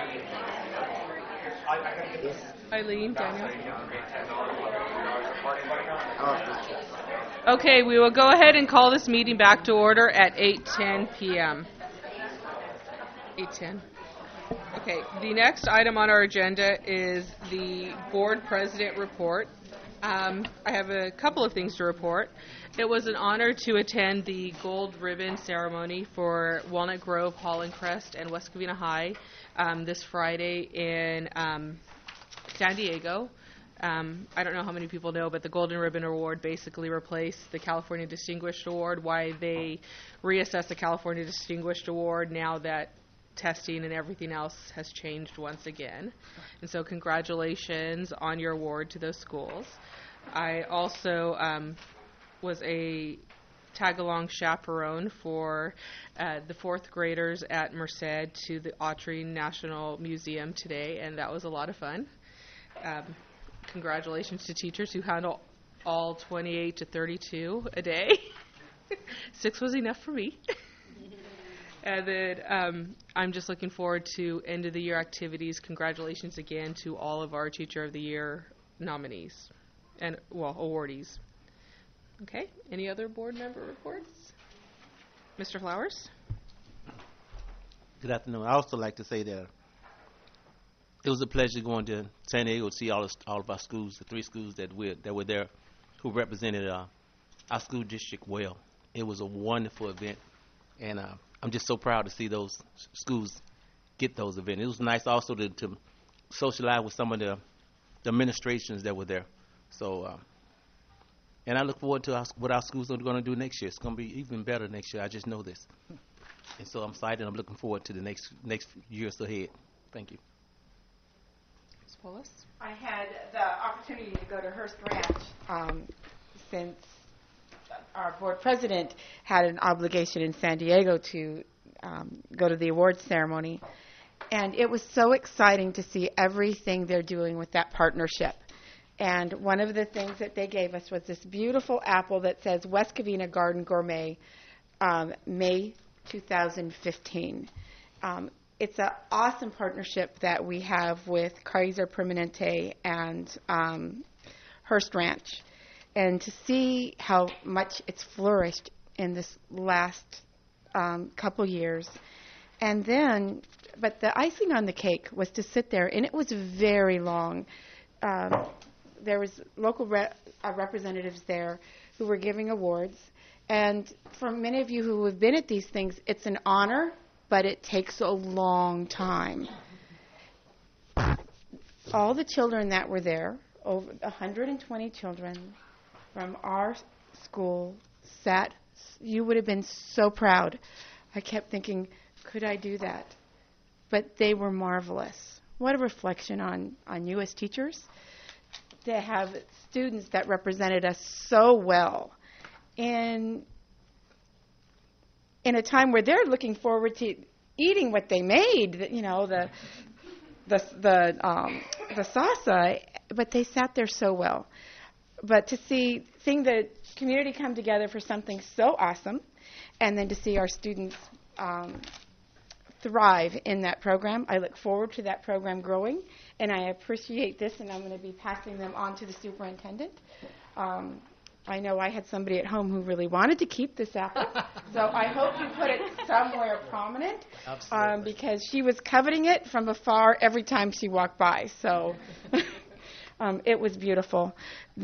Eileen, Daniel. Okay, we will go ahead and call this meeting back to order at 8:10 p.m. 8:10. Okay, the next item on our agenda is the board president report. I have a couple of things to report. It was an honor to attend the gold ribbon ceremony for Walnut Grove, Holland Crest, and West Covina High this Friday in San Diego. I don't know how many people know, but the Golden Ribbon Award basically replaced the California Distinguished Award. Why they reassess the California Distinguished Award now that testing and everything else has changed once again. And so congratulations on your award to those schools. I also was a tag-along chaperone for the fourth graders at Merced to the Autry National Museum today, and that was a lot of fun. Congratulations to teachers who handle all 28 to 32 a day. 6 was enough for me. And then I'm just looking forward to end of the year activities. Congratulations again to all of our Teacher of the Year nominees and, well, awardees. Okay, any other board member reports? Mr. Flowers? Good afternoon. I also like to say that it was a pleasure going to San Diego to see all of our schools, the 3 schools that were there, who represented our school district well. It was a wonderful event, and I'm just so proud to see those schools get those events. It was nice also to socialize with some of the administrations that were there. So, and I look forward to what our schools are going to do next year. It's going to be even better next year. I just know this. And so I'm excited. I'm looking forward to the next years ahead. Thank you. Ms. Polis? I had the opportunity to go to Hearst Ranch since our board president had an obligation in San Diego to go to the awards ceremony. And it was so exciting to see everything they're doing with that partnership. And one of the things that they gave us was this beautiful apple that says West Covina Garden Gourmet, May 2015. It's an awesome partnership that we have with Kaiser Permanente and Hearst Ranch. And to see how much it's flourished in this last couple years. And then, but the icing on the cake was to sit there, and it was very long. There was local representatives there who were giving awards. And for many of you who have been at these things, it's an honor, but it takes a long time. All the children that were there, over 120 children from our school sat. You would have been so proud. I kept thinking, could I do that? But they were marvelous. What a reflection on you as teachers to have students that represented us so well in a time where they're looking forward to eating what they made, you know, the salsa, but they sat there so well. But to seeing the community come together for something so awesome, and then to see our students thrive in that program, I look forward to that program growing, and I appreciate this, and I'm going to be passing them on to the superintendent. I know I had somebody at home who really wanted to keep this apple, so I hope you put it somewhere prominent, because she was coveting it from afar every time she walked by. So it was beautiful.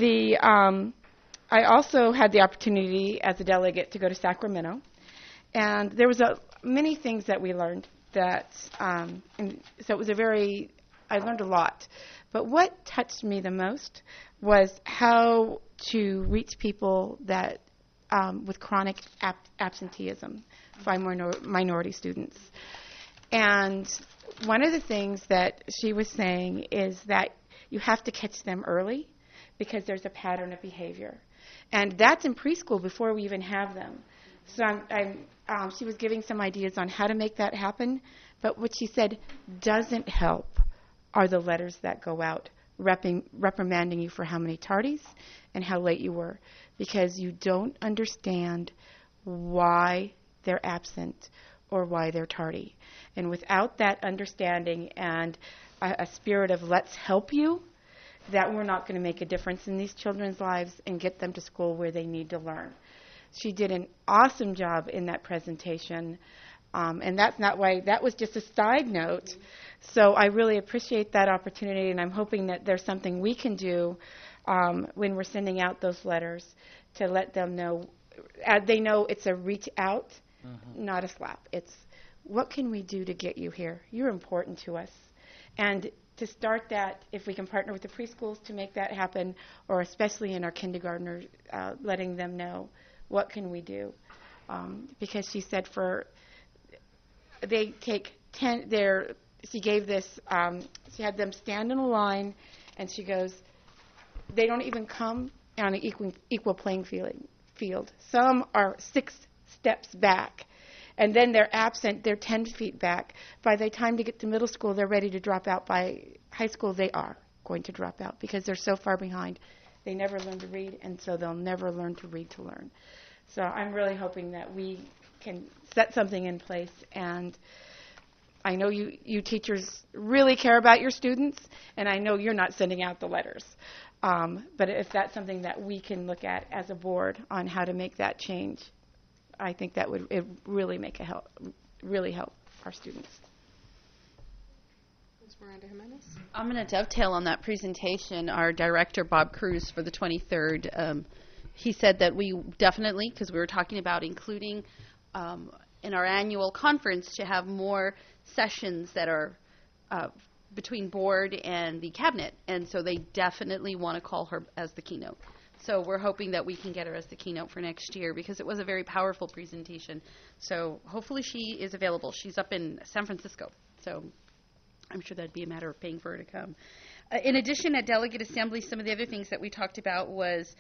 I also had the opportunity as a delegate to go to Sacramento, and there was many things that we learned that, and so it was I learned a lot. But what touched me the most was how to reach people that with chronic absenteeism by minority students. And one of the things that she was saying is that you have to catch them early because there's a pattern of behavior. And that's in preschool before we even have them. So she was giving some ideas on how to make that happen. But what she said doesn't help are the letters that go out reprimanding you for how many tardies and how late you were, because you don't understand why they're absent or why they're tardy. And without that understanding and a spirit of let's help you, that we're not going to make a difference in these children's lives and get them to school where they need to learn. She did an awesome job in that presentation, and that's not why, that was just a side note. So I really appreciate that opportunity, and I'm hoping that there's something we can do when we're sending out those letters to let them know. They know it's a reach out, not a slap. It's what can we do to get you here? You're important to us. And to start that, if we can partner with the preschools to make that happen, or especially in our kindergartners, letting them know what can we do. Because she said they take 10, she gave this, she had them stand in a line, and she goes, they don't even come on an equal playing field. Some are 6 steps back, and then they're absent, they're 10 feet back. By the time they get to middle school, they're ready to drop out. By high school, they are going to drop out because they're so far behind. They never learn to read, and so they'll never learn to read to learn. So I'm really hoping that we can set something in place, and I know you teachers really care about your students, and I know you're not sending out the letters. But if that's something that we can look at as a board on how to make that change, I think that would really really help our students. Ms. Miranda Jimenez? I'm going to dovetail on that presentation. Our director, Bob Cruz, for the 23rd, he said that we definitely, because we were talking about including in our annual conference to have more sessions that are between board and the cabinet, and so they definitely want to call her as the keynote. So we're hoping that we can get her as the keynote for next year because it was a very powerful presentation. So hopefully she is available. She's up in San Francisco, so I'm sure that'd be a matter of paying for her to come. In addition, at Delegate Assembly, some of the other things that we talked about was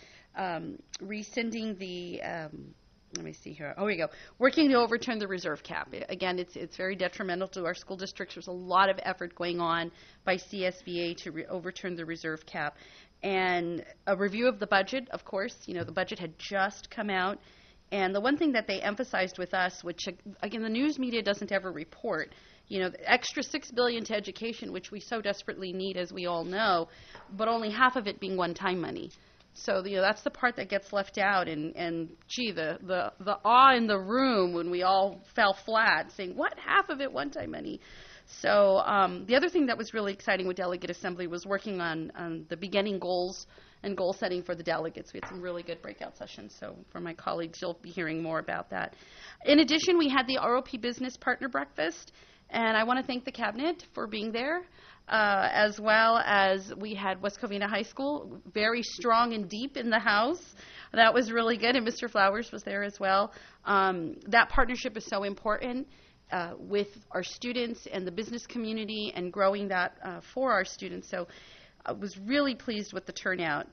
rescinding the let me see here. Oh, here you go. Working to overturn the reserve cap. Again, it's very detrimental to our school districts. There's a lot of effort going on by CSBA to overturn the reserve cap. And a review of the budget, of course. You know, the budget had just come out. And the one thing that they emphasized with us, which, again, the news media doesn't ever report, you know, the extra $6 billion to education, which we so desperately need, as we all know, but only half of it being one-time money. So, you know, that's the part that gets left out, and gee, the awe in the room when we all fell flat, saying, what, half of it one-time money? So the other thing that was really exciting with Delegate Assembly was working on the beginning goals and goal setting for the delegates. We had some really good breakout sessions, so for my colleagues, you'll be hearing more about that. In addition, we had the ROP Business Partner Breakfast, and I want to thank the Cabinet for being there. As well as we had West Covina High School, very strong and deep in the house. That was really good, and Mr. Flowers was there as well. That partnership is so important with our students and the business community and growing that for our students. So I was really pleased with the turnout.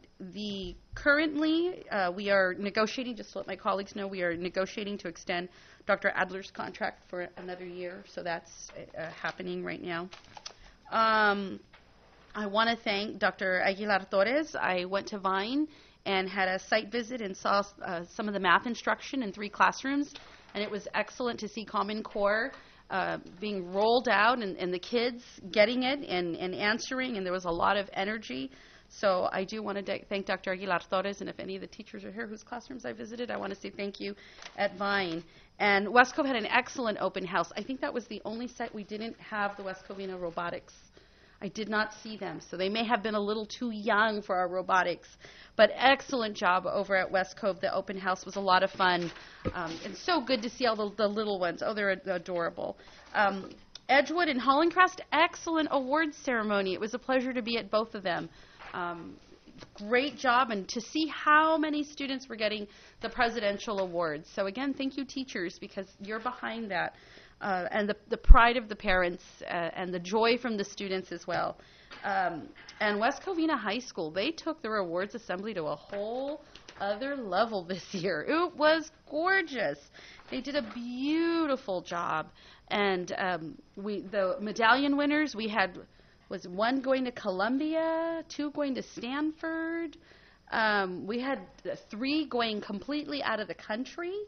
Currently, we are negotiating, just to let my colleagues know, we are negotiating to extend Dr. Adler's contract for another year, so that's happening right now. I want to thank Dr. Aguilar Torres. I went to Vine and had a site visit and saw some of the math instruction in 3 classrooms, and it was excellent to see Common Core being rolled out and the kids getting it and answering, and there was a lot of energy. So I do want to thank Dr. Aguilar Torres, and if any of the teachers are here whose classrooms I visited, I want to say thank you at Vine. And West Cove had an excellent open house. I think that was the only site we didn't have the West Covina robotics. I did not see them, so they may have been a little too young for our robotics. But excellent job over at West Cove. The open house was a lot of fun. And so good to see all the little ones. Oh, they're adorable. Edgewood and Hollencrest, excellent awards ceremony. It was a pleasure to be at both of them. Great job, and to see how many students were getting the presidential awards. So again, thank you, teachers, because you're behind that, and the pride of the parents and the joy from the students as well. And West Covina High School, they took their awards assembly to a whole other level this year. It was gorgeous. They did a beautiful job, and the medallion winners, we had was 1 going to Columbia, 2 going to Stanford. We had 3 going completely out of the country.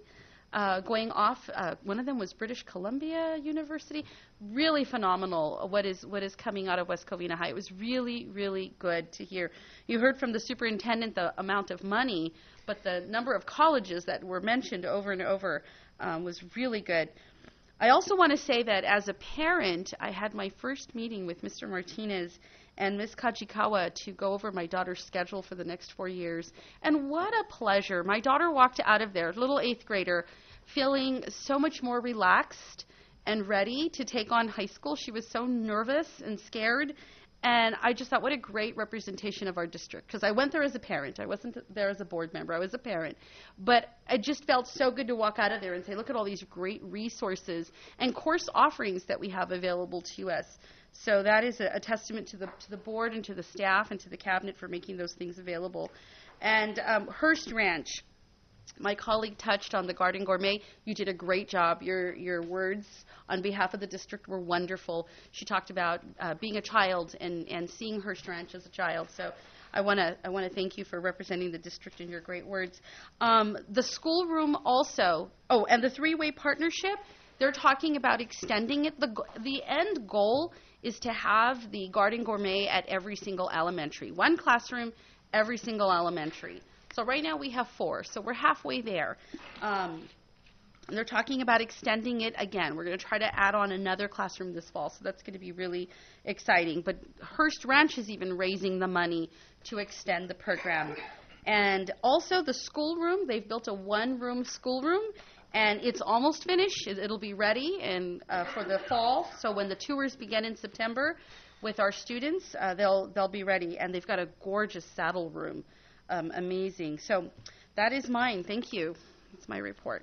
going off. One of them was British Columbia University. Really phenomenal what is coming out of West Covina High. It was really, really good to hear. You heard from the superintendent the amount of money, but the number of colleges that were mentioned over and over was really good. I also want to say that as a parent, I had my first meeting with Mr. Martinez and Ms. Kajikawa to go over my daughter's schedule for the next 4 years. And what a pleasure. My daughter walked out of there, little 8th grader, feeling so much more relaxed and ready to take on high school. She was so nervous and scared. And I just thought, what a great representation of our district. Because I went there as a parent. I wasn't there as a board member. I was a parent. But it just felt so good to walk out of there and say, look at all these great resources and course offerings that we have available to us. So that is a testament to the board and to the staff and to the cabinet for making those things available. And Hearst Ranch, my colleague touched on the Garden Gourmet. You did a great job. Your words on behalf of the district were wonderful. She talked about being a child and seeing Hearst Ranch as a child. So I want to thank you for representing the district in your great words. The schoolroom also. Oh, and the three-way partnership. They're talking about extending it. The end goal is to have the Garden Gourmet at every single elementary. One classroom, every single elementary. So right now we have 4, so we're halfway there. And they're talking about extending it again. We're going to try to add on another classroom this fall, so that's going to be really exciting. But Hearst Ranch is even raising the money to extend the program. And also the schoolroom, they've built a one-room schoolroom, and it's almost finished. It'll be ready for the fall. So when the tours begin in September with our students, they'll be ready. And they've got a gorgeous saddle room. Amazing. So that is mine. Thank you. That's my report.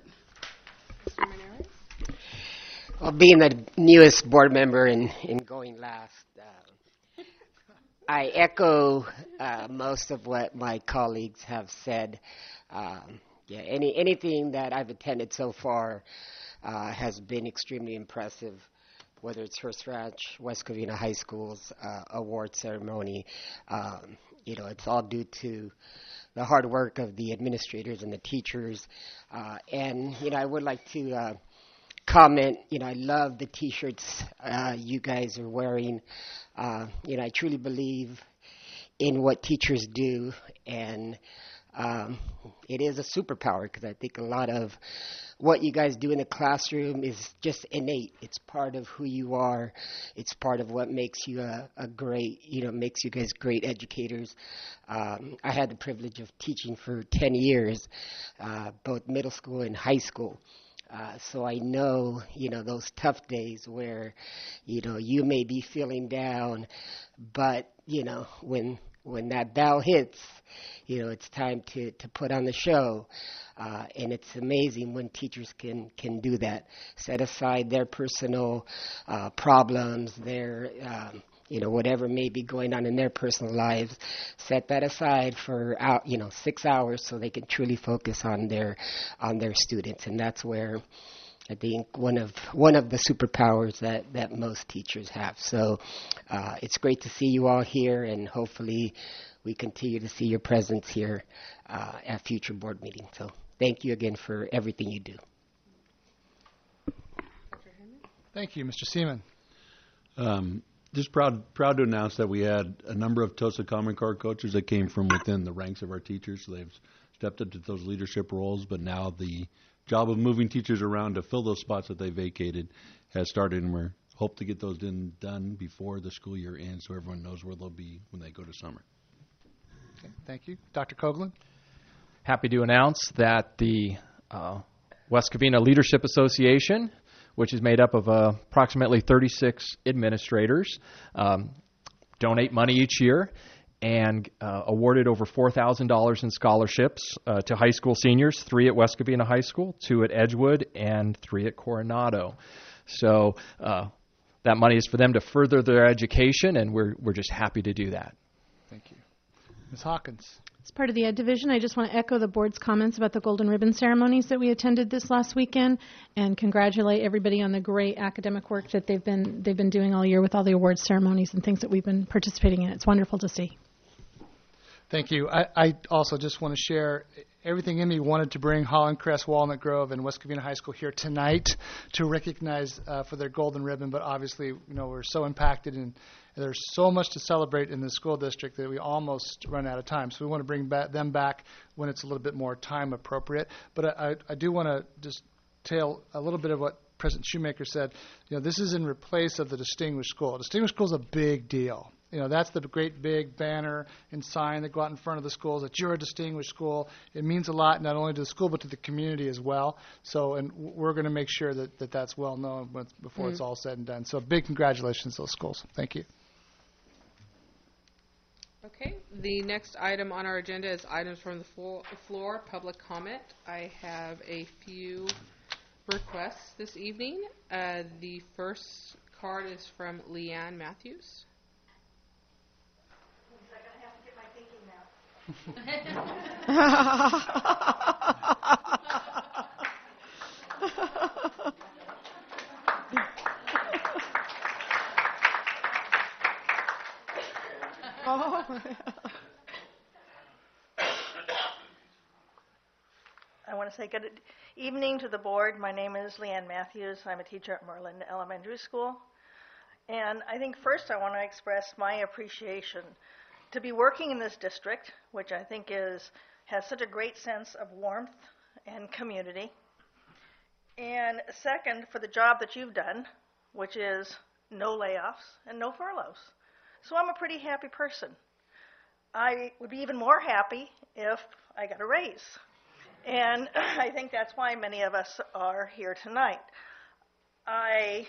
Mr. Meneses? Well, being the newest board member and going last, I echo most of what my colleagues have said. Anything that I've attended so far has been extremely impressive, whether it's Hearst Ranch, West Covina High School's award ceremony. It's all due to the hard work of the administrators and the teachers. And I would like to comment, I love the T-shirts you guys are wearing. I truly believe in what teachers do, and it is a superpower because I think a lot of what you guys do in the classroom is just innate. It's part of who you are. It's part of what makes you a great, makes you guys great educators. I had the privilege of teaching for 10 years, both middle school and high school. So I know, those tough days where, you may be feeling down, but, when that bell hits, it's time to put on the show. And it's amazing when teachers can do that. Set aside their personal problems, their, whatever may be going on in their personal lives. Set that aside for, 6 hours so they can truly focus on their students. And that's where I think one of the superpowers that most teachers have. So it's great to see you all here, and hopefully we continue to see your presence here at future board meetings. So thank you again for everything you do. Thank you, Mr. Seaman. Just proud to announce that we had a number of TOSA Common Core coaches that came from within the ranks of our teachers. So they've stepped into those leadership roles, but now the job of moving teachers around to fill those spots that they vacated has started, and we hope to get those done before the school year ends so everyone knows where they'll be when they go to summer. Okay, thank you. Dr. Coughlin? Happy to announce that the West Covina Leadership Association, which is made up of approximately 36 administrators, donate money each year and awarded over $4,000 in scholarships to high school seniors, 3 at West Covina High School, 2 at Edgewood, and 3 at Coronado. So that money is for them to further their education, and we're just happy to do that. Thank you. Ms. Hawkins? As part of the Ed Division, I just want to echo the board's comments about the Golden Ribbon ceremonies that we attended this last weekend, and congratulate everybody on the great academic work that they've been doing all year with all the awards ceremonies and things that we've been participating in. It's wonderful to see. Thank you. I also just want to share, everything in me wanted to bring Holland Crest, Walnut Grove, and West Covina High School here tonight to recognize for their golden ribbon. But obviously, we're so impacted, and there's so much to celebrate in the school district that we almost run out of time. So we want to bring them back when it's a little bit more time appropriate. But I do want to just tell a little bit of what President Shoemaker said. This is in replace of the Distinguished School. Distinguished School is a big deal. That's the great big banner and sign that go out in front of the schools that you're a distinguished school. It means a lot not only to the school but to the community as well. So, and we're going to make sure that that's well known before it's all said and done. So, big congratulations to those schools. Thank you. Okay. The next item on our agenda is items from the floor, public comment. I have a few requests this evening. The first card is from Leanne Matthews. I want to say good evening to the board. My name is Leanne Matthews. I'm a teacher at Merlin Elementary School. And I think first I want to express my appreciation to be working in this district, which I think has such a great sense of warmth and community. And second, for the job that you've done, which is no layoffs and no furloughs. So I'm a pretty happy person. I would be even more happy if I got a raise. And I think that's why many of us are here tonight. I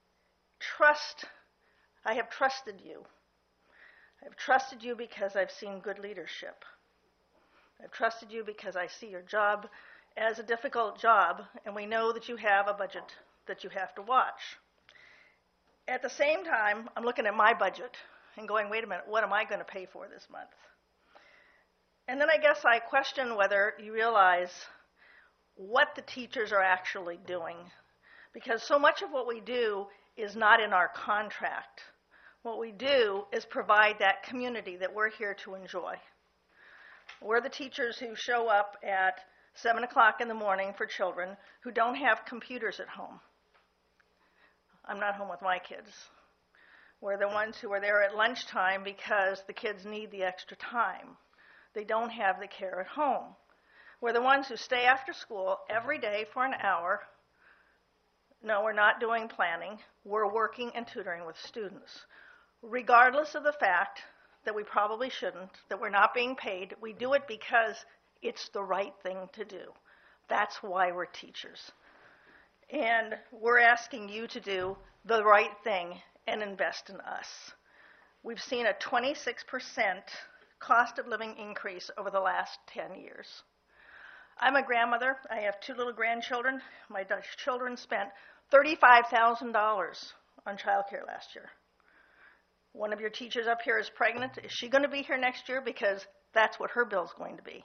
have trusted you. I've trusted you because I've seen good leadership. I've trusted you because I see your job as a difficult job, and we know that you have a budget that you have to watch. At the same time, I'm looking at my budget and going, wait a minute, what am I going to pay for this month? And then I guess I question whether you realize what the teachers are actually doing, because so much of what we do is not in our contract. What we do is provide that community that we're here to enjoy. We're the teachers who show up at 7 o'clock in the morning for children who don't have computers at home. I'm not home with my kids. We're the ones who are there at lunchtime because the kids need the extra time. They don't have the care at home. We're the ones who stay after school every day for an hour. No, we're not doing planning. We're working and tutoring with students. Regardless of the fact that we probably shouldn't, that we're not being paid, we do it because it's the right thing to do. That's why we're teachers. And we're asking you to do the right thing and invest in us. We've seen a 26% cost of living increase over the last 10 years. I'm a grandmother. I have 2 little grandchildren. My children spent $35,000 on childcare last year. One of your teachers up here is pregnant. Is she going to be here next year? Because that's what her bill's going to be.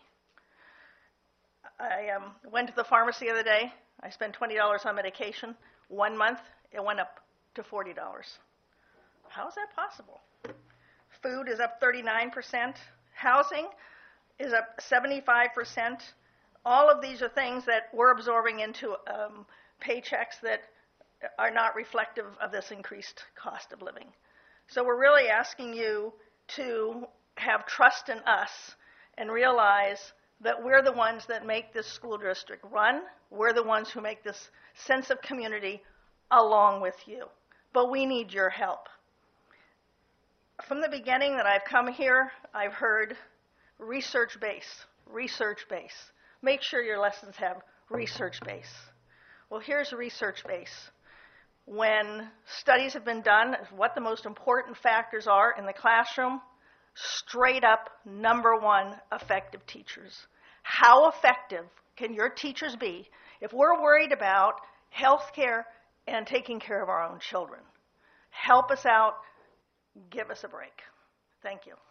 I went to the pharmacy the other day. I spent $20 on medication. 1 month, it went up to $40. How is that possible? Food is up 39%. Housing is up 75%. All of these are things that we're absorbing into paychecks that are not reflective of this increased cost of living. So we're really asking you to have trust in us and realize that we're the ones that make this school district run. We're the ones who make this sense of community along with you. But we need your help. From the beginning that I've come here, I've heard research base, research base. Make sure your lessons have research base. Well, here's research base. When studies have been done of what the most important factors are in the classroom, straight up, number one, effective teachers. How effective can your teachers be if we're worried about health care and taking care of our own children? Help us out. Give us a break. Thank you.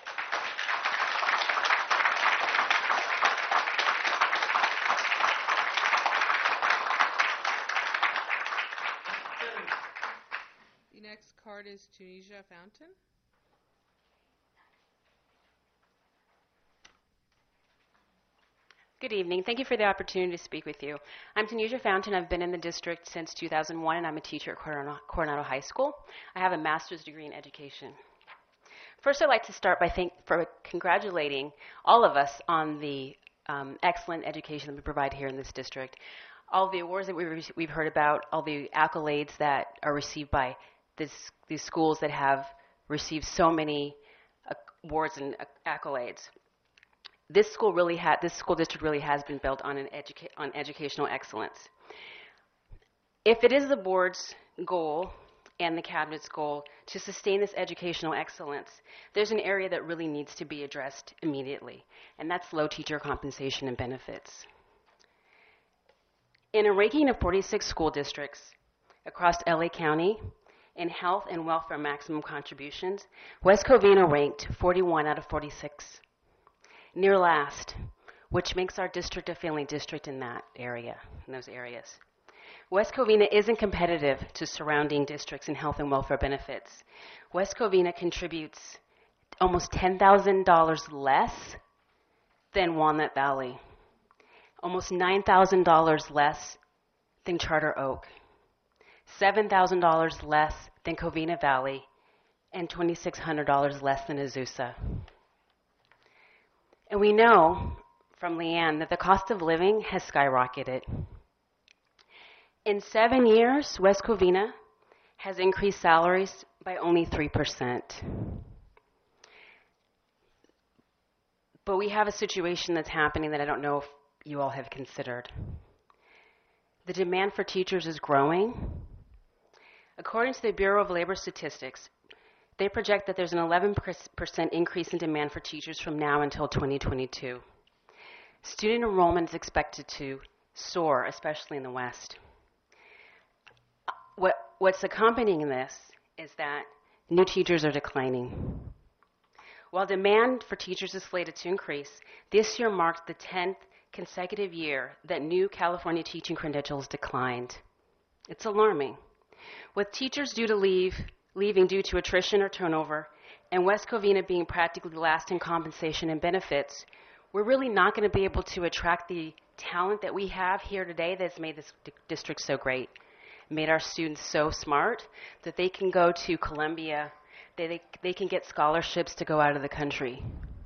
The next card is Tunisia Fountain. Good evening. Thank you for the opportunity to speak with you. I'm Tanisha Fountain. I've been in the district since 2001, and I'm a teacher at Coronado High School. I have a master's degree in education. First, I'd like to start by congratulating all of us on the excellent education that we provide here in this district. All the awards that we've heard about, all the accolades that are received by these schools that have received so many awards and accolades. This school district really has been built on on educational excellence. If it is the board's goal and the cabinet's goal to sustain this educational excellence, there's an area that really needs to be addressed immediately, and that's low teacher compensation and benefits. In a ranking of 46 school districts across LA County in health and welfare maximum contributions, West Covina ranked 41 out of 46. Near last, which makes our district a failing district in those areas. West Covina isn't competitive to surrounding districts in health and welfare benefits. West Covina contributes almost $10,000 less than Walnut Valley, almost $9,000 less than Charter Oak, $7,000 less than Covina Valley, and $2,600 less than Azusa. And we know from Leanne that the cost of living has skyrocketed. In 7 years, West Covina has increased salaries by only 3%. But we have a situation that's happening that I don't know if you all have considered. The demand for teachers is growing. According to the Bureau of Labor Statistics, they project that there's an 11% increase in demand for teachers from now until 2022. Student enrollment is expected to soar, especially in the West. What's accompanying this is that new teachers are declining. While demand for teachers is slated to increase, this year marked the 10th consecutive year that new California teaching credentials declined. It's alarming. With teachers due to leaving due to attrition or turnover, and West Covina being practically last in compensation and benefits, we're really not going to be able to attract the talent that we have here today that's made this district so great, made our students so smart that they can go to Columbia, they can get scholarships to go out of the country.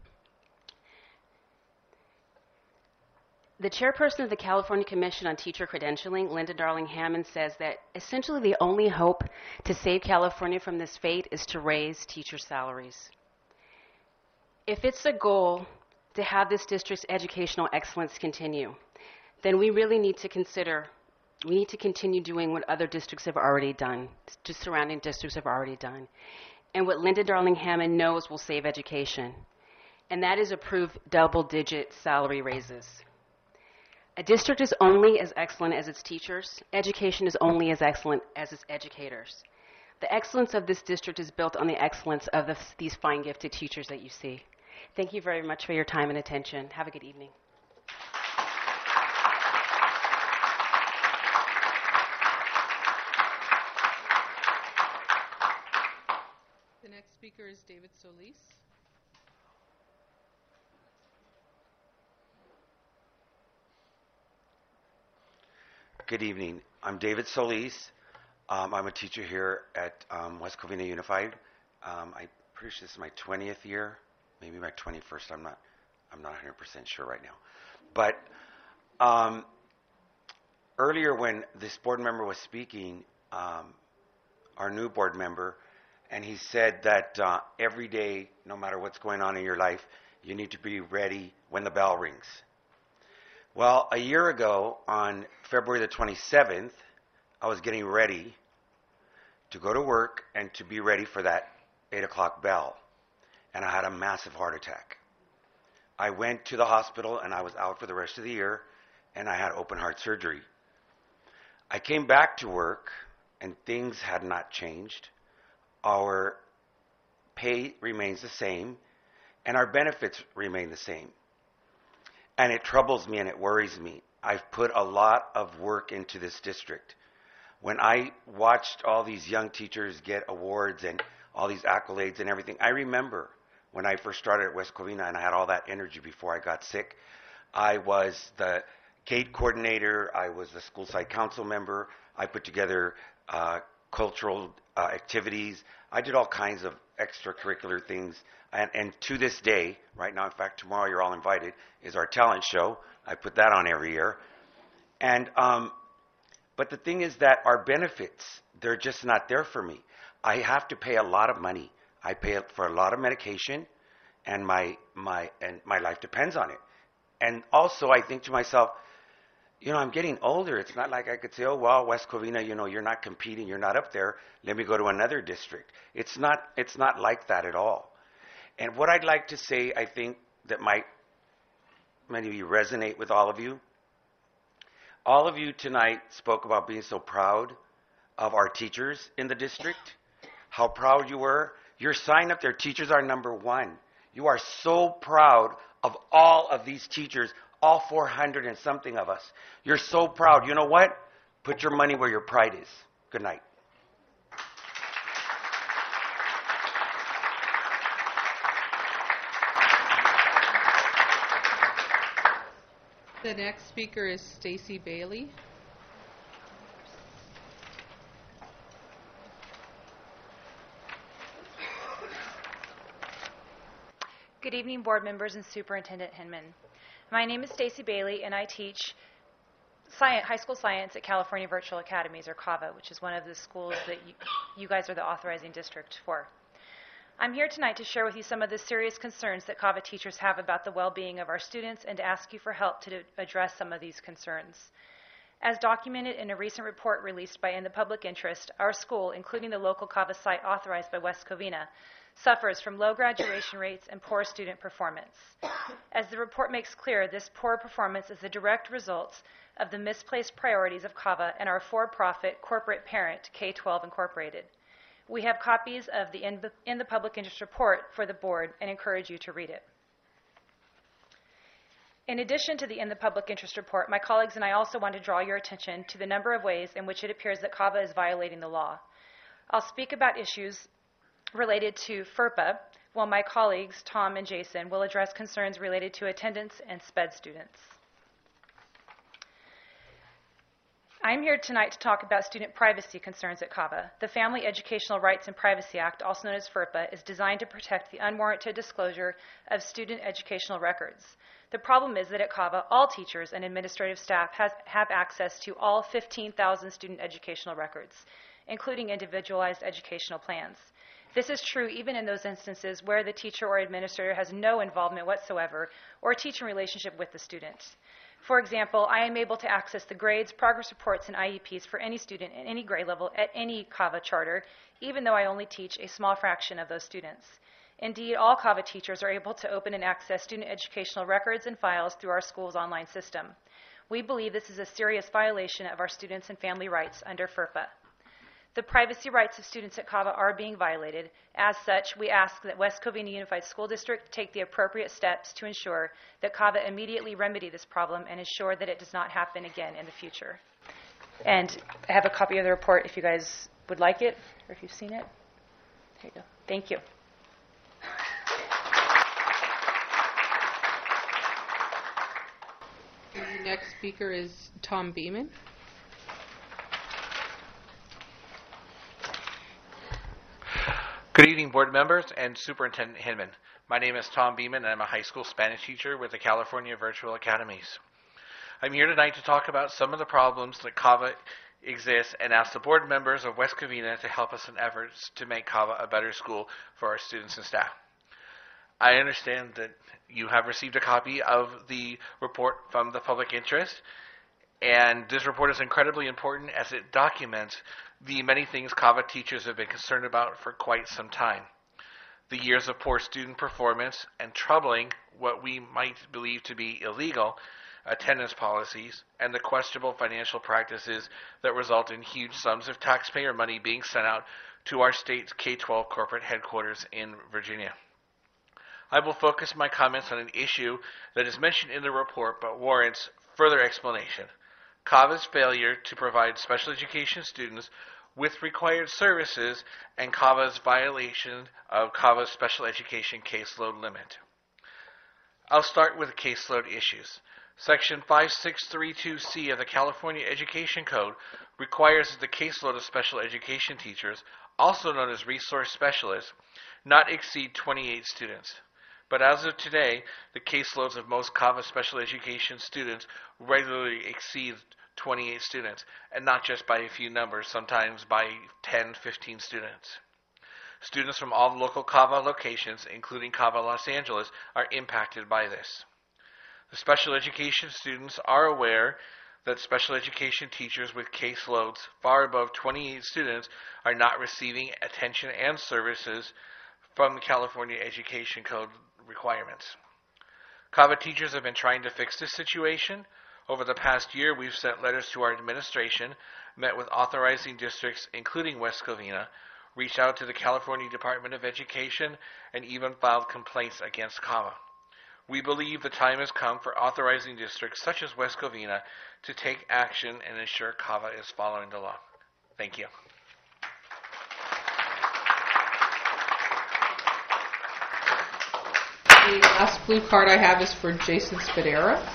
The chairperson of the California Commission on Teacher Credentialing, Linda Darling-Hammond, says that essentially the only hope to save California from this fate is to raise teacher salaries. If it's a goal to have this district's educational excellence continue, then we really need to continue doing what other districts have already done, just surrounding districts have already done, and what Linda Darling-Hammond knows will save education, and that is approve double-digit salary raises. A district is only as excellent as its teachers. Education is only as excellent as its educators. The excellence of this district is built on the excellence of these fine, gifted teachers that you see. Thank you very much for your time and attention. Have a good evening. The next speaker is David Solis. Good evening. I'm David Solis. I'm a teacher here at West Covina Unified. I'm pretty sure this is my 20th year, maybe my 21st. I'm not 100% sure right now. But earlier when this board member was speaking, our new board member, and he said that every day, no matter what's going on in your life, you need to be ready when the bell rings. Well, a year ago, on February the 27th, I was getting ready to go to work and to be ready for that 8 o'clock bell. And I had a massive heart attack. I went to the hospital and I was out for the rest of the year, and I had open heart surgery. I came back to work and things had not changed. Our pay remains the same and our benefits remain the same. And it troubles me and it worries me. I've put a lot of work into this district. When I watched all these young teachers get awards and all these accolades and everything, I remember when I first started at West Covina and I had all that energy before I got sick. I was the gate coordinator. I was the school site council member. I put together cultural activities. I did all kinds of extracurricular things. And to this day, right now, in fact, tomorrow you're all invited, is our talent show. I put that on every year. And but the thing is that our benefits, they're just not there for me. I have to pay a lot of money. I pay for a lot of medication, and my life depends on it. And also, I think to myself, I'm getting older. It's not like I could say, oh, well, West Covina, you're not competing, you're not up there. Let me go to another district. It's not like that at all. And what I'd like to say, I think that might maybe resonate with all of you. All of you tonight spoke about being so proud of our teachers in the district, how proud you were. Your sign up there, teachers are number one. You are so proud of all of these teachers, all 400 and something of us. You're so proud. You know what? Put your money where your pride is. Good night. The next speaker is Stacy Bailey. Good evening, board members and Superintendent Hinman. My name is Stacy Bailey, and I teach high school science at California Virtual Academies, or CAVA, which is one of the schools that you guys are the authorizing district for. I'm here tonight to share with you some of the serious concerns that CAVA teachers have about the well-being of our students and to ask you for help to address some of these concerns. As documented in a recent report released by In the Public Interest, our school, including the local CAVA site authorized by West Covina, suffers from low graduation rates and poor student performance. As the report makes clear, this poor performance is the direct result of the misplaced priorities of CAVA and our for-profit corporate parent, K-12 Incorporated. We have copies of the In the Public Interest report for the board and encourage you to read it. In addition to the In the Public Interest report, my colleagues and I also want to draw your attention to the number of ways in which it appears that CAVA is violating the law. I'll speak about issues related to FERPA, while my colleagues, Tom and Jason, will address concerns related to attendance and SPED students. I'm here tonight to talk about student privacy concerns at CAVA. The Family Educational Rights and Privacy Act, also known as FERPA, is designed to protect the unwarranted disclosure of student educational records. The problem is that at CAVA, all teachers and administrative staff have access to all 15,000 student educational records, including individualized educational plans. This is true even in those instances where the teacher or administrator has no involvement whatsoever or teaching relationship with the student. For example, I am able to access the grades, progress reports, and IEPs for any student at any grade level at any CAVA charter, even though I only teach a small fraction of those students. Indeed, all CAVA teachers are able to open and access student educational records and files through our school's online system. We believe this is a serious violation of our students' and family rights under FERPA. The privacy rights of students at CAVA are being violated. As such, we ask that West Covina Unified School District take the appropriate steps to ensure that CAVA immediately remedy this problem and ensure that it does not happen again in the future. And I have a copy of the report if you guys would like it, or if you've seen it. There you go. Thank you. The next speaker is Tom Beeman. Good evening, board members and Superintendent Hinman. My name is Tom Beeman, and I'm a high school Spanish teacher with the California Virtual Academies. I'm here tonight to talk about some of the problems that CAVA exists and ask the board members of West Covina to help us in efforts to make CAVA a better school for our students and staff. I understand that you have received a copy of the report from the public interest, and this report is incredibly important as it documents the many things CAVA teachers have been concerned about for quite some time. The years of poor student performance and troubling, what we might believe to be illegal, attendance policies, and the questionable financial practices that result in huge sums of taxpayer money being sent out to our state's K-12 corporate headquarters in Virginia. I will focus my comments on an issue that is mentioned in the report but warrants further explanation: CAVA's failure to provide special education students with required services and CAVA's violation of CAVA's special education caseload limit. I'll start with caseload issues. Section 5632C of the California Education Code requires that the caseload of special education teachers, also known as resource specialists, not exceed 28 students. But as of today, the caseloads of most CAVA special education students regularly exceed 28 students, and not just by a few numbers, sometimes by 10, 15 students. Students from all local CAVA locations, including CAVA Los Angeles, are impacted by this. The special education students are aware that special education teachers with caseloads far above 28 students are not receiving attention and services from the California Education Code requirements. CAVA teachers have been trying to fix this situation. Over the past year, we've sent letters to our administration, met with authorizing districts, including West Covina, reached out to the California Department of Education, and even filed complaints against CAVA. We believe the time has come for authorizing districts such as West Covina to take action and ensure CAVA is following the law. Thank you. The last blue card I have is for Jason Spadera.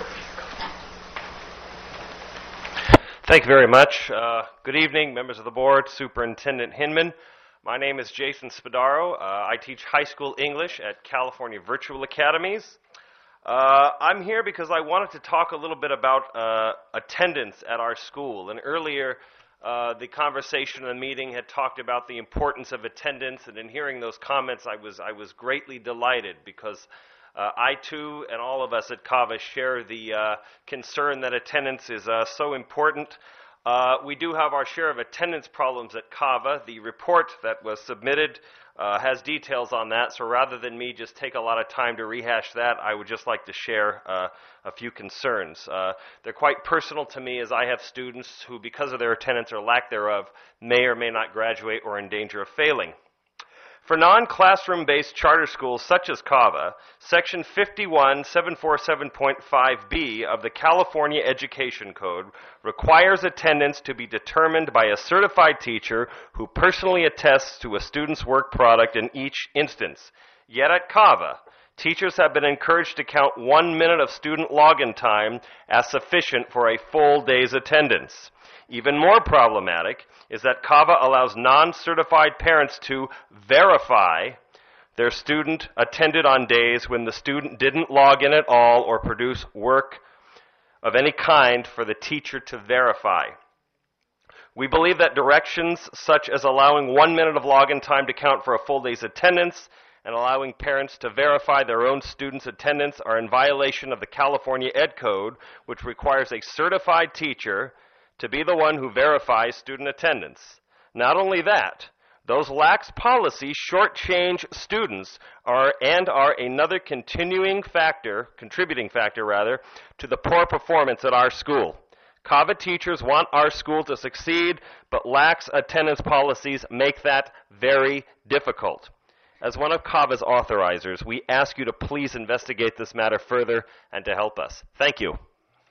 Thank you very much. Good evening, members of the board, Superintendent Hinman. My name is Jason Spadaro. I teach high school English at California Virtual Academies. I'm here because I wanted to talk a little bit about attendance at our school. And earlier, the conversation in the meeting had talked about the importance of attendance, and in hearing those comments, I was greatly delighted because I too and all of us at CAVA share the concern that attendance is so important. We do have our share of attendance problems at CAVA. The report that was submitted has details on that, so rather than me just take a lot of time to rehash that, I would just like to share a few concerns. They're quite personal to me, as I have students who, because of their attendance or lack thereof, may or may not graduate or are in danger of failing. For non-classroom-based charter schools such as CAVA, Section 51747.5b of the California Education Code requires attendance to be determined by a certified teacher who personally attests to a student's work product in each instance. Yet at CAVA, teachers have been encouraged to count 1 minute of student login time as sufficient for a full day's attendance. Even more problematic is that CAVA allows non-certified parents to verify their student attended on days when the student didn't log in at all or produce work of any kind for the teacher to verify. We believe that directions such as allowing 1 minute of login time to count for a full day's attendance and allowing parents to verify their own students' attendance are in violation of the California Ed Code, which requires a certified teacher to be the one who verifies student attendance. Not only that, those lax policies shortchange students and are another contributing factor to the poor performance at our school. CAVA teachers want our school to succeed, but lax attendance policies make that very difficult. As one of CAVA's authorizers, we ask you to please investigate this matter further and to help us. Thank you.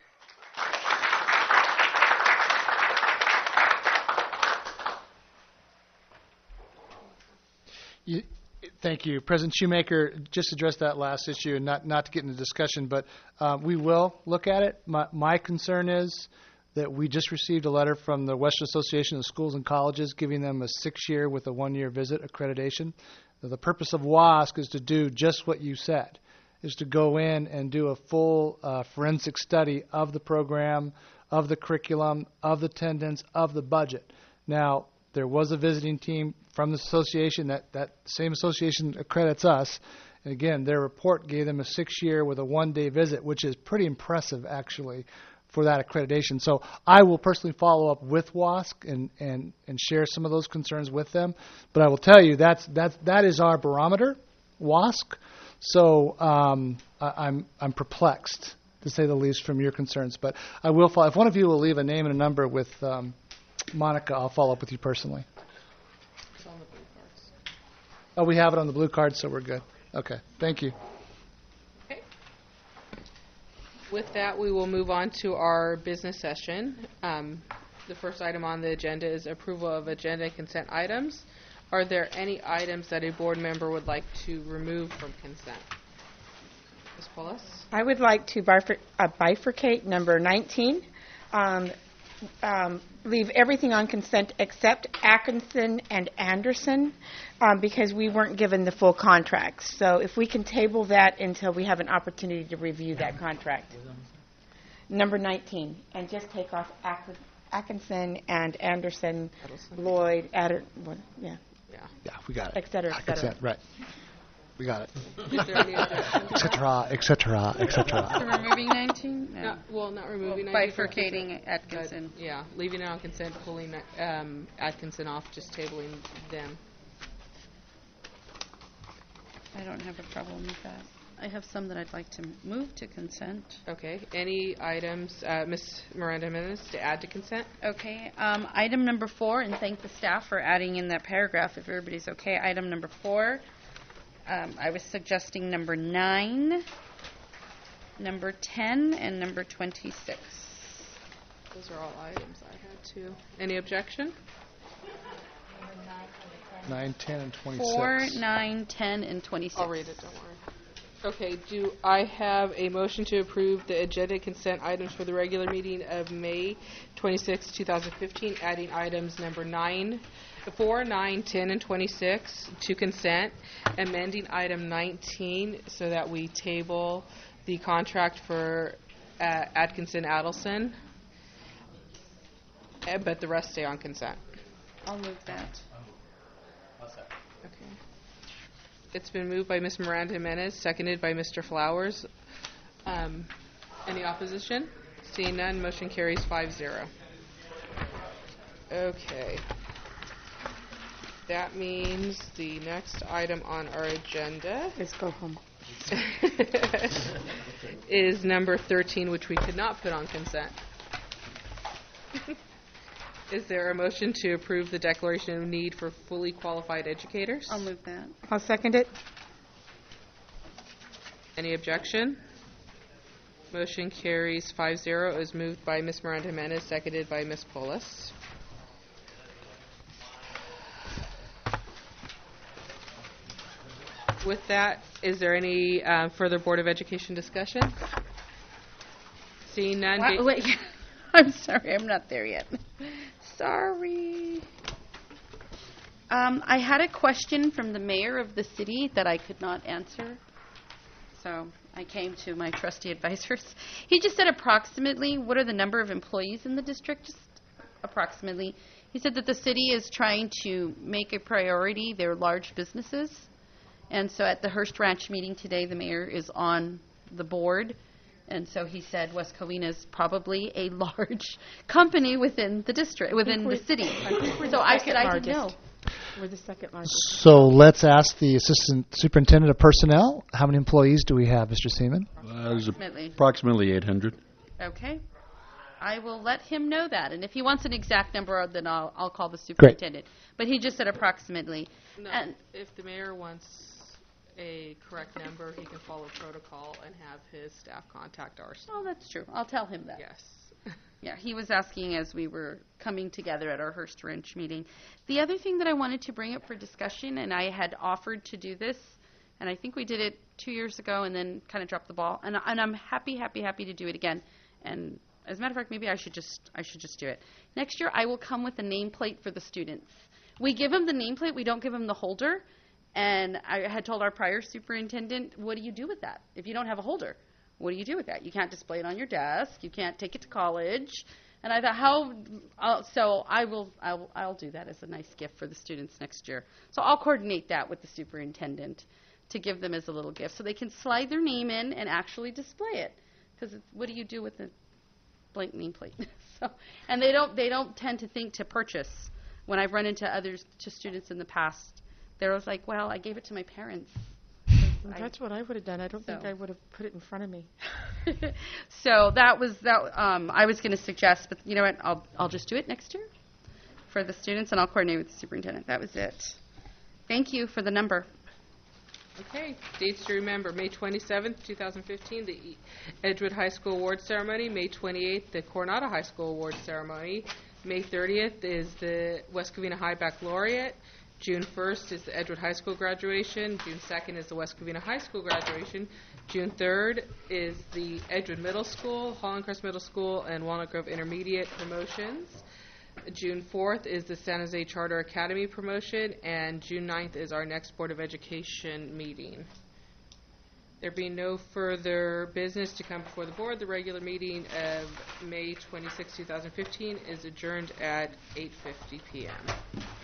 Thank you. President Shoemaker just addressed that last issue, and not to get into discussion, but we will look at it. My concern is that we just received a letter from the Western Association of Schools and Colleges giving them a 6-year with a 1-year visit accreditation. The purpose of WASC is to do just what you said, is to go in and do a full forensic study of the program, of the curriculum, of the attendance, of the budget. Now, there was a visiting team from the association. That same association accredits us. And again, their report gave them a 6-year with a 1-day visit, which is pretty impressive, actually, for that accreditation. So I will personally follow up with WASC and share some of those concerns with them. But I will tell you, that is our barometer, WASC. So I'm perplexed, to say the least, from your concerns. But I will follow. If one of you will leave a name and a number with Monica, I'll follow up with you personally. It's on the blue cards. Oh, we have it on the blue card, so we're good. Okay, thank you. Okay. With that, we will move on to our business session. The first item on the agenda is approval of agenda and consent items. Are there any items that a board member would like to remove from consent? Ms. Pullis? I would like to bifurcate number 19. Leave everything on consent except Atkinson and Anderson because we weren't given the full contracts. So if we can table that until we have an opportunity to review that contract. Number 19, and just take off Atkinson and Anderson, Lloyd, Yeah, we got it. et cetera, et cetera. Right. We got it. Is there any objection? Et cetera, et cetera, et cetera. So removing 19? No. Not removing Well, 19. bifurcating Atkinson. Yeah, leaving it on consent, pulling Atkinson off, just tabling them. I don't have a problem with that. I have some that I'd like to move to consent. Okay. Any items, Ms. Miranda Jimenez, to add to consent? Okay. Item number 4, and thank the staff for adding in that paragraph if everybody's okay. Item number 4, I was suggesting number 9, number 10, and number 26. Those are all items I had too. Any objection? 9, 10, and 26. 4, 9, 10, and 26. I'll read it, don't worry. Okay, do I have a motion to approve the agenda consent items for the regular meeting of May 26, 2015, adding items number 4, 9, 10, and 26 to consent, amending item 19 so that we table the contract for Atkinson Adelson, but the rest stay on consent. I'll move that. Okay. It's been moved by Ms. Miranda Jimenez, seconded by Mr. Flowers. Any opposition? Seeing none, motion carries 5-0. Okay. That means the next item on our agenda Let's go home. is number 13, which we could not put on consent. Is there a motion to approve the declaration of need for fully qualified educators? I'll move that. I'll second it. Any objection? Motion carries 5-0. It was moved by Ms. Miranda Jimenez, seconded by Ms. Pullis. With that, is there any further Board of Education discussion? Seeing none. Wait, I'm sorry, I'm not there yet. Sorry. I had a question from the mayor of the city that I could not answer, so I came to my trustee advisors. He just said approximately, what are the number of employees in the district? Just approximately. He said that the city is trying to make a priority their large businesses, and so at the Hearst Ranch meeting today, the mayor is on the board. And so he said West Covina is probably a large company within the district, within the city. So I said I didn't know. We're the second largest. So let's ask the Assistant Superintendent of Personnel, how many employees do we have, Mr. Seaman? There's approximately 800. Okay. I will let him know that. And if he wants an exact number, then I'll call the superintendent. But he just said approximately. No, and if the mayor wants a correct number, he can follow protocol and have his staff contact our staff. Oh, that's true. I'll tell him that. Yes. Yeah, he was asking as we were coming together at our Hearst Ranch meeting. The other thing that I wanted to bring up for discussion, and I had offered to do this, and I think we did it 2 years ago and then kind of dropped the ball, and I'm happy to do it again. And as a matter of fact, maybe I should just do it. Next year, I will come with a nameplate for the students. We give them the nameplate, we don't give them the holder. And I had told our prior superintendent, what do you do with that if you don't have a holder? What do you do with that? You can't display it on your desk. You can't take it to college. And I thought, so I'll do that as a nice gift for the students next year. So I'll coordinate that with the superintendent to give them as a little gift so they can slide their name in and actually display it. Because what do you do with a blank nameplate? And they don't tend to think to purchase. When I've run into students in the past, they was like, well, I gave it to my parents. That's what I would have done. I don't think I would have put it in front of me. So that was that. I was going to suggest, but you know what? I'll just do it next year for the students, and I'll coordinate with the superintendent. That was it. Thank you for the number. Okay. Dates to remember: May 27th, 2015, the Edgewood High School Awards Ceremony. May 28th, the Coronado High School Awards Ceremony. May 30th is the West Covina High Baccalaureate. June 1st is the Edgewood High School graduation. June 2nd is the West Covina High School graduation. June 3rd is the Edgewood Middle School, Holland Crest Middle School, and Walnut Grove Intermediate promotions. June 4th is the San Jose Charter Academy promotion, and June 9th is our next Board of Education meeting. There being no further business to come before the board, the regular meeting of May 26, 2015 is adjourned at 8:50 p.m.